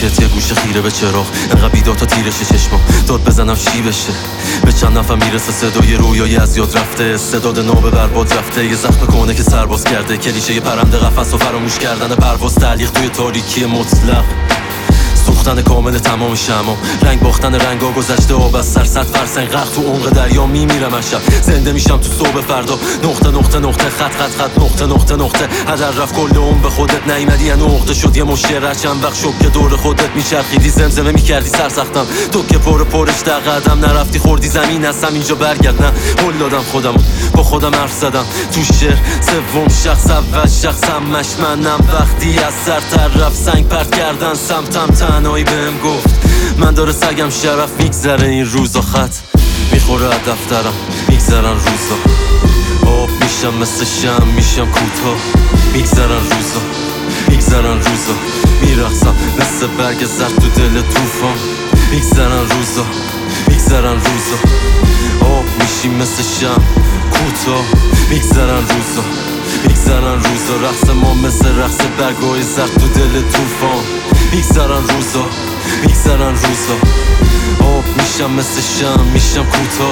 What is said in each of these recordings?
ساکت یه گوشه خیره به چراغ، انقدر بیدار تا تیرش چشمام داد بزنم چی بشه. به چند نفر میرسه صدای رویایی از یاد رفته، استعداد ناب برباد رفته، یه زخم کنه که سرباز کرده، کلیشه یه پرنده قفس و فراموش کردن پرواز، تعلیق توی تاریکی مطلق، سوختن کامل تمام شمام، رنگ باختن رنگا گذشته آب از سر، صد فرسنگ غرق تو عمق دریا میمیرم از شب، زنده میشم تو صبح فردا، نقطه نقطه نقطه خط خط خط نقطه نقطه نقطه، هدر رفت کل اون به خودت نیومدی، یه نقطه شد یه مشکل چند وقت شد که دور خودت میچرخیدی، زمزمه میکردی سرسختم، تو که پرش در قدم نرفتی، خوردی زمین هستم اینجا برگرد، نه هل دادم خودمو با خودم حرف زدم تو شعر، سوم شخص اول شخص همش منم، وقتی از سر طرف سنگ پرت کردن سمتم، تنهایی بهم گفت من داره سگم شرف میگذره این روزا، خط میخوره از دفترم میگذرن روزا، آب میشم مثل شم میشم کوتاه، میگذرن روزا میرقصم مثل برگ زرد تو دل طوفان، میگذرن روزا آب میشیم مثل شم کوتاه، میگذرن روزا رقص ما مثل رقص برگای زرد تو دل طوفان، میگذرن روزا آب میشم مثل شم میشم کوتاه،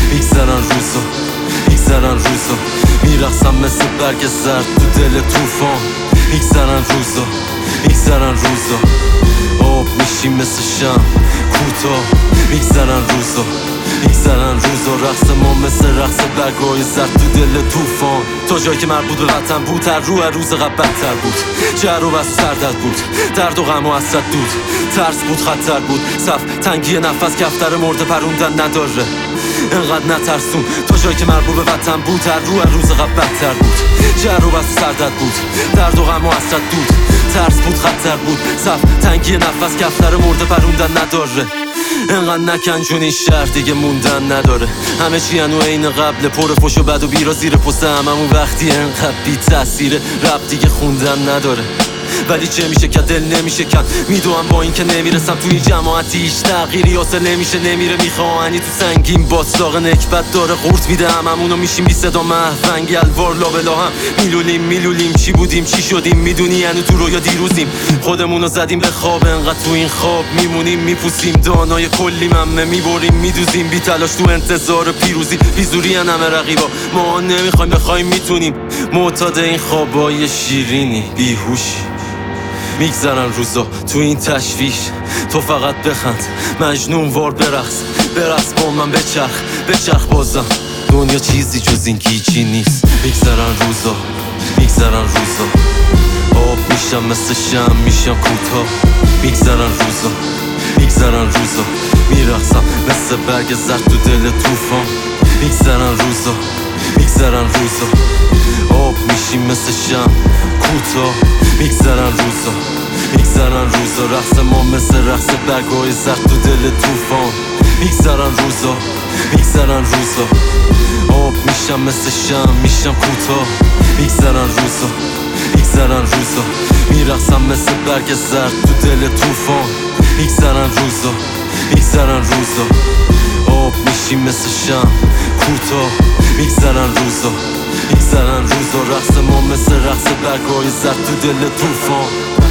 میگذرن روزا میرقصم مثل برگ زرد تو دل طوفان، میگذرن روزا آب میشیم مثل شم کوتاه، میگذرن روزا رقص ما مثل رقص برگای زرد تو دل طوفان، تا جایی که مربوط به وطن بود هر روز قبل بدتر بود، جر و بس سردت بود، درد و غم و حسرت دود، ترس بود خطر بود، صف تنگی نفس کفتر مرده پروندن نداره، انقدر نترسون، تا جایی که مربوط به وطن بود هر روز قبل بدتر بود، جر و بس سردت بود، درد و غم و حسرت دود، ترس بود خطر بود، صف تنگی نفس کفتر مرده پروندن نداره، انقدر نکن چون این شهر دیگه موندن نداره، همه چی هنو عین قبل، پر فش و بد و بیرا زیر پست هممون، وقتی انقدر بی تأثیره رب دیگه خوندن نداره، ولی چه میشه که دل نمیشه کن، میدونم با این که نمیرسم توی این جماعتی هیچ تغییری حاصل نمیشه، نمیره میخوانی تو سنگین باطلاق نکبت داره قورت میده، هممونو میشیم بی صدا محونگ الوار لابلا هم میلولیم چی بودیم چی شدیم، میدونی هنو تو رویا دیروزیم، خودمونو زدیم به خواب، انقدر تو این خواب میمونیم میپوسیم، دانای کلی ممه میبریم میدوزیم، بی تلاش تو انتظار پیروزی، بیزوری همه رقیبا، ما نمیخوایم بخوایم میتونیم، معتاد این خوابای شیرینی بیهوشی، میگذرن روزا تو این تشویش، تو فقط بخند مجنون وار برقص با من، بچرخ بازم، دنیا چیزی جز این گیجی نیست، میگذرن روزا آب میشم مثل شم میشم کوتاه، میگذرن روزا میرقصم مثل برگ زرد تو دل طوفان، میگذرن روزا آب میشیم مثل شم کوتاه، میگذرن روزا رقص ما مثل رقص برگای زرد تو دل طوفان، میگذرن روزا آب میشم مثل شم میشم کوتاه، میگذرن روزا میرقصم مثل برگ زرد تو دل طوفان، میگذرن روزا آب میشیم مثل شم کوتاه، میگذرن روزا رقص ما مثل رقص برگای زرد تو دل طوفان.